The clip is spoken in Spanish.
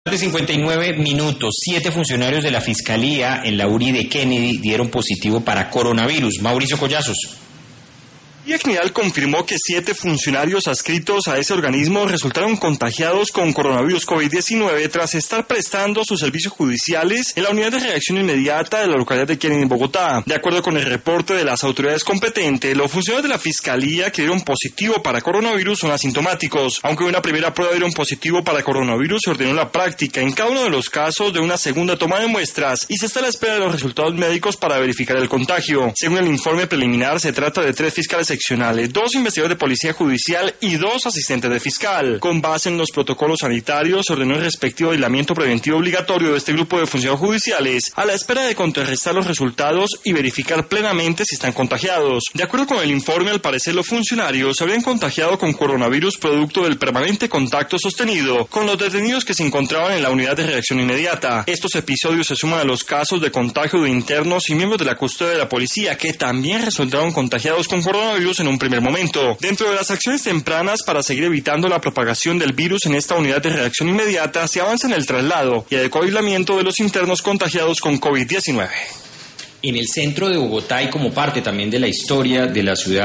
De 59 minutos, 7 funcionarios de la Fiscalía en la URI de Kennedy dieron positivo para coronavirus. Mauricio Collazos. La General confirmó que 7 funcionarios adscritos a ese organismo resultaron contagiados con coronavirus COVID-19 tras estar prestando sus servicios judiciales en la unidad de reacción inmediata de la localidad de Kennedy, en Bogotá. De acuerdo con el reporte de las autoridades competentes, los funcionarios de la Fiscalía que dieron positivo para coronavirus son asintomáticos. Aunque una primera prueba dieron positivo para coronavirus, se ordenó la práctica en cada uno de los casos de una segunda toma de muestras y se está a la espera de los resultados médicos para verificar el contagio. Según el informe preliminar, se trata de 3 fiscales seccionales, 2 investigadores de policía judicial y 2 asistentes de fiscal. Con base en los protocolos sanitarios, se ordenó el respectivo aislamiento preventivo obligatorio de este grupo de funcionarios judiciales a la espera de contrarrestar los resultados y verificar plenamente si están contagiados. De acuerdo con el informe, al parecer los funcionarios se habrían contagiado con coronavirus producto del permanente contacto sostenido con los detenidos que se encontraban en la unidad de reacción inmediata. Estos episodios se suman a los casos de contagio de internos y miembros de la custodia de la policía que también resultaron contagiados con coronavirus en un primer momento. Dentro de las acciones tempranas para seguir evitando la propagación del virus en esta unidad de reacción inmediata, se avanza en el traslado y adecuado aislamiento de los internos contagiados con COVID-19. En el centro de Bogotá y como parte también de la historia de la ciudad